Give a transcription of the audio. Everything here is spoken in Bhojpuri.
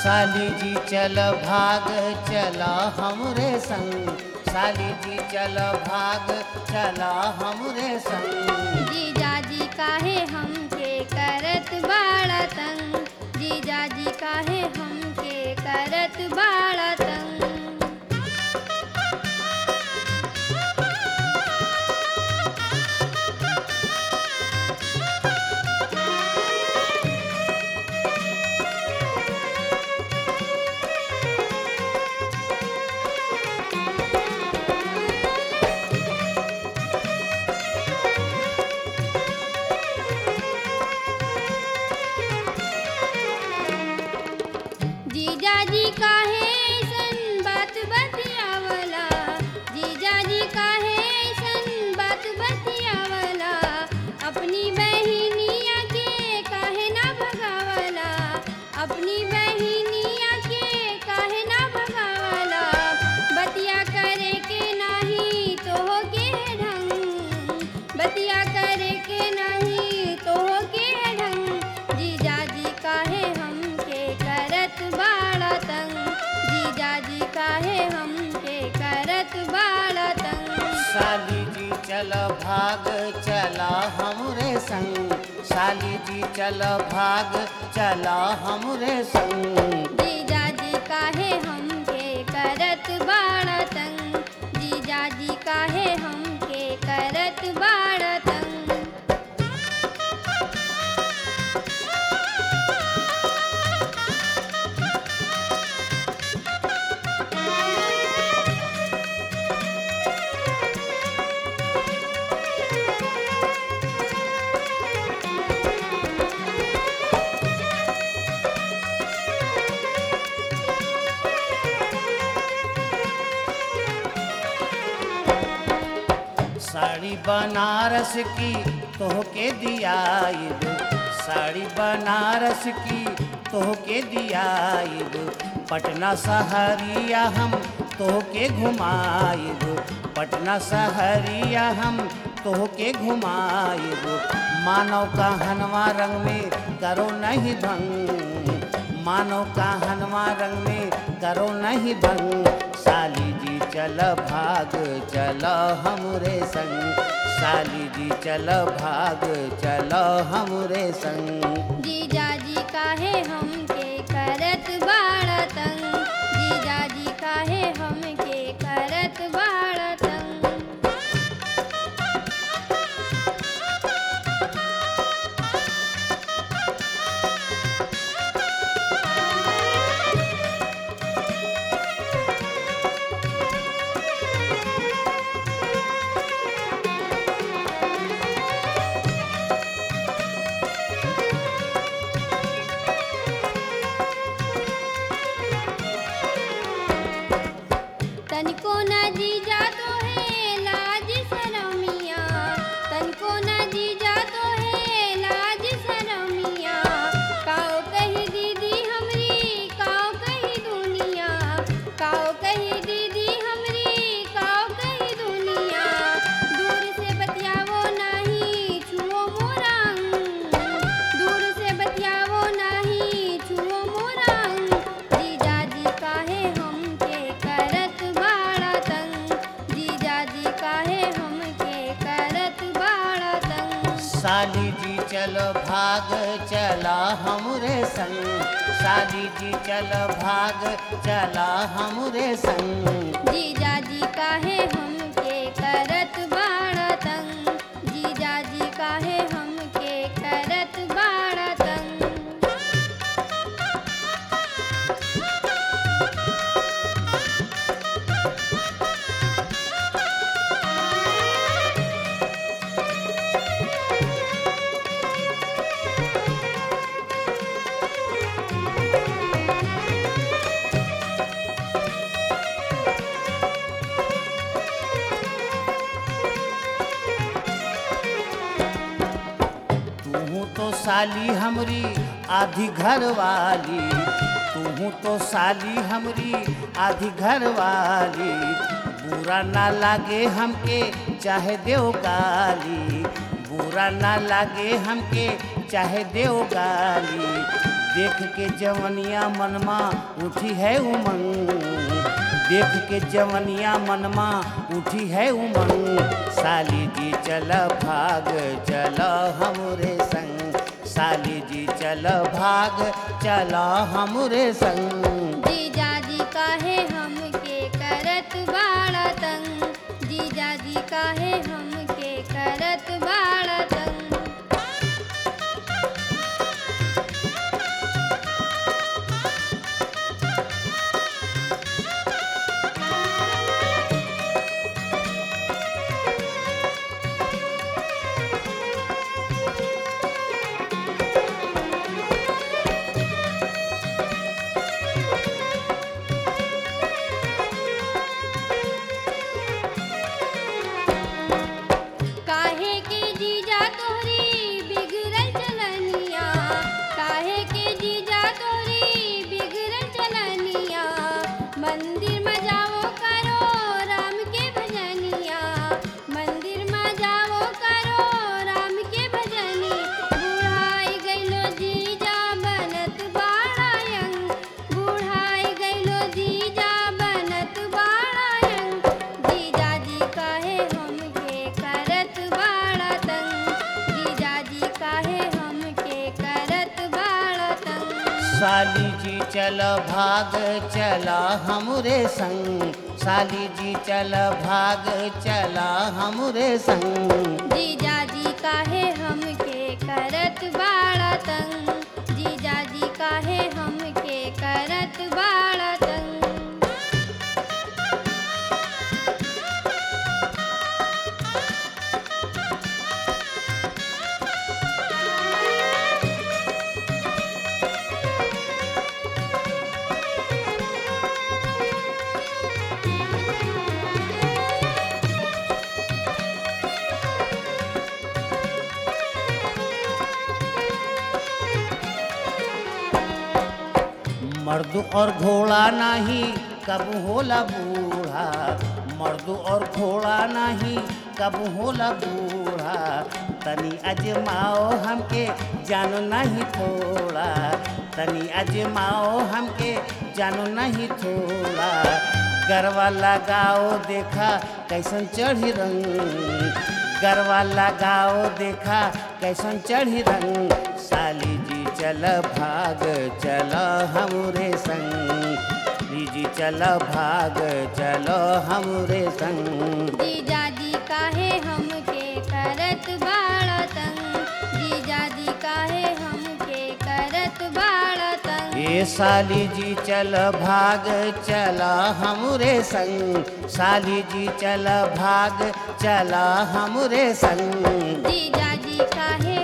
साली जी चल भाग चला हमरे संग, साली जी चल भाग चला हमरे संग। जीजाजी काहे हमके करत बाड़ा तंग, जीजाजी काहे हमके करत बाड़ा तंग। जीजाजी काहे ऐसन बात बतियावला, जीजाजी काहे ऐसन बात बतियावला। अपनी बहिनिया के काहे ना भगावला, अपनी बहिनिया के काहे ना भगावला। बतिया करे के नाही तोह के ढंग, बतिया करे के नाही तोह के ढंग। जीजाजी काहे हमके करत बाड़ा तंग, जीजाजी काहे हमके करत बाड़ा तंग। साली जी चल भाग चला हमरे संग, साली जी चल भाग चला हमरे संग। जीजाजी काहे हमके करत बाड़ा तंग, जीजाजी काहे हमके करत बाड़ा तंग। साड़ी बनारस की तोहके दियाइब, साड़ी बनारस की तोहके दियाइब। पटना सहरिया हम तोहके घुमाइब, पटना सहरिया हम तोहके घुमाइब। मानव का हनवा रंग में करो नहीं भंग, मानव का हनवा रंग में करो नहीं भंग। साली जी चल भाग चल हमरे संग, साली जी चल भाग चल हमरे संग। जीजाजी काहे हमके करत बाड़ा तंग, जीजाजी काहे हमके करत बाड़ा तंग। तनिको ना जीजा तो है लाज शरमिया, तनिको ना जीजा तो है लाज शरमिया। काओ कही दीदी हमरी काओ कही दुनिया, काओ कही दीदी हमरी काओ कही दुनिया। दूर से बतियावो नाही छुओ मोरा अंग, दूर से बतियावो नाही छुओ मोरा अंग। जीजाजी काहे हमके करत बाड़ा तंग, जीजाजी काहे हमके करत बाड़ा तंग। साली जी चल भाग चला हमरे संग, साली जी चल भाग चला हमरे संग। जीजाजी काहे हमके करत बाड़ा तंग, जीजाजी काहे हमके करत बाड़ा तंग। तू तो साली हमरी आधी घर वाली, तू तो साली हमरी आधी घर वाली। बुरा ना लागे हमके चाहे देव गाली, बुरा ना लागे हमके चाहे देव गाली। देख के जवनिया मनमा उठी है उमंग, देख के जवनिया मनमा उठी है उमंग। साली जी चल भाग चल हमरे संग, साली जी चल भाग चल हमरे संग। जीजा जी काहे हमके करत बाड़ा तंग, जीजा जी काहे हमके करत बाड़ा तंग। काहे के जीजा तोहरी बिगड़ल चलनिया, काहे के जीजा तोहरी बिगड़ल चलनिया। मंदिर में जाओ करो राम के भजनिया, मंदिर में जाओ करो राम के भजनी। बुढ़ाई गइलो जीजा बनत बाड़ा यंग, बुढ़ाई गइलो जीजा बनत बाड़ा यंग। जीजा जी काहे हमके करत बाड़ा तंग, जीजा जी काहे हमके करत बाड़ा तंग। साली जी चल भाग चला हमरे संग, साली जी चल भाग चला हमरे संग। जीजा जी काहे हमके करत बाड़ा तंग, जीजा जी काहे हमके करत बाड़ा तंग। मर्द और घोड़ा नाही कब होला बूढ़ा, मर्द और घोड़ा नाही कब होला बूढ़ा। तनी अजमाओ हमके जानो नहीं थोड़ा, तनी अजमाओ हमके जानो नहीं थोड़ा। गरवा लगाओ देखा कैसन चढ़ी रंग, गरवा लगाओ देखा कैसन चढ़ी रंग। साली जी चल भाग चल हमरे संग, जी चल भाग चलो हमरे संग। जीजा जी काहे हमके करत बाड़ा तंग, जीजा जी काहे हमके करत बाड़ा तंग। ए साली जी चल भाग चला हमरे संग, साली जी चल भाग चला हमरे संग। जीजा जी काहे